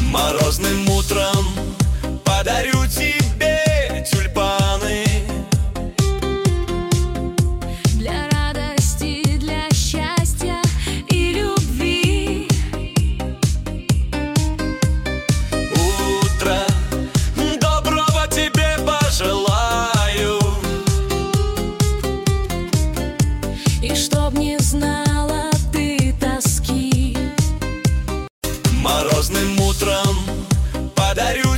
Морозным утром подарю тебе тюльпаны. Для радости, для счастья и любви. Утро доброго тебе пожелаю, И чтоб не знала ты тоски. морозным утром подарю